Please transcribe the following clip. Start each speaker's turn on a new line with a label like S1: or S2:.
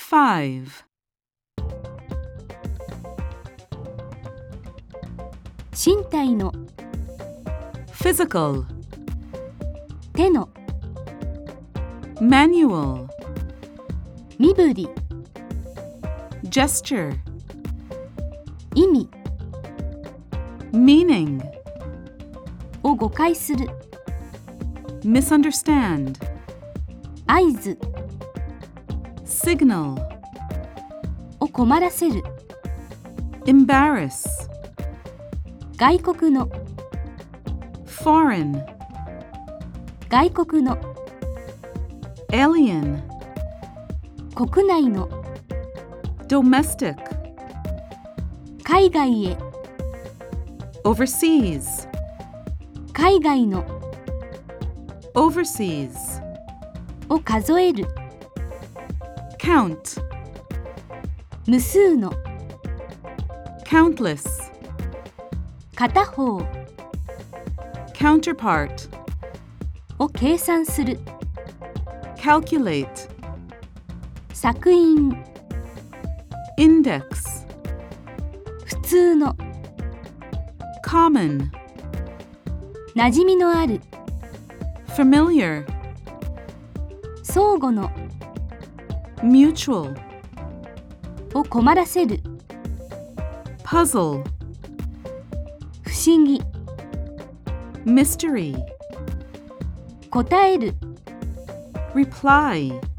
S1: 5.
S2: 身体の
S1: Physical.
S2: 手の
S1: Manual.
S2: 身振り
S1: Gesture.
S2: 意味
S1: Meaning.
S2: を誤解する
S1: Misunderstand.
S2: 合図
S1: Signal.
S2: を困らせる
S1: Embarrass.
S2: 外国の
S1: Foreign.
S2: 外国の
S1: Alien.
S2: 国内の
S1: Domestic.
S2: 海外へ
S1: Overseas.
S2: 海外の
S1: Overseas.
S2: を数える
S1: Count.
S2: 無数の
S1: Countless.
S2: 片方
S1: Counterpart.
S2: を計算する
S1: Calculate.
S2: 索引
S1: Index.
S2: 普通の
S1: Common.
S2: 馴染みのある
S1: Familiar.
S2: 相互の
S1: Mutual.
S2: を困らせる
S1: Puzzle.
S2: 不思議
S1: Mystery.
S2: 答える
S1: Reply.